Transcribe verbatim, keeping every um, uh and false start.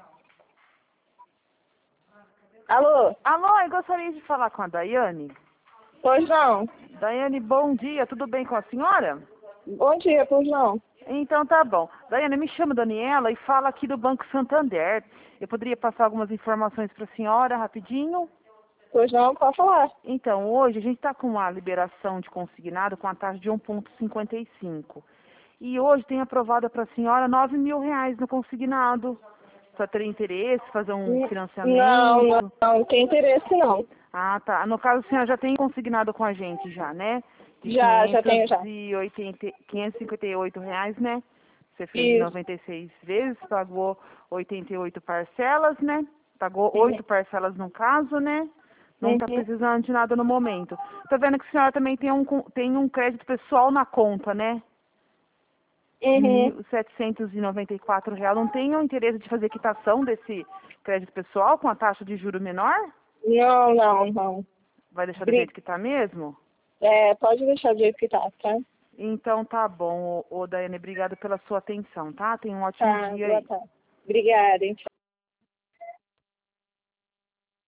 Alô? Alô, eu gostaria de falar com a Daiane. Pois não. Daiane, bom dia, tudo bem com a senhora? Bom dia, pois não. Então tá bom. Daiane, me chamo Daniela e falo aqui do Banco Santander. Eu poderia passar algumas informações para a senhora rapidinho? Pois não, pode falar. Então, hoje a gente está com uma liberação de consignado com a taxa de um vírgula cinquenta e cinco. E hoje tem aprovada para a senhora nove mil reais no consignado. Só teria interesse, fazer um financiamento? Não, não, não tem interesse não. Ah, tá. No caso, a senhora já tem consignado com a gente já, né? De Já, já tenho já. quinhentos e cinquenta e oito reais, né? Você fez em Isso. noventa e seis vezes, pagou oitenta e oito parcelas, né? Pagou Uhum. oito parcelas no caso, né? Não está Uhum. precisando de nada no momento. Tô vendo que a senhora também tem um, tem um crédito pessoal na conta, né? De Uhum. mil setecentos e noventa e quatro reais. Não tem o interesse de fazer quitação desse crédito pessoal com a taxa de juro menor? Não, não, não. Vai deixar do Bri- jeito que tá mesmo? É, pode deixar do jeito que tá, tá? Então tá bom, ô, ô Daiane, obrigada pela sua atenção, tá? Tenha um ótimo Tá, dia boa aí. tarde. Obrigada, hein?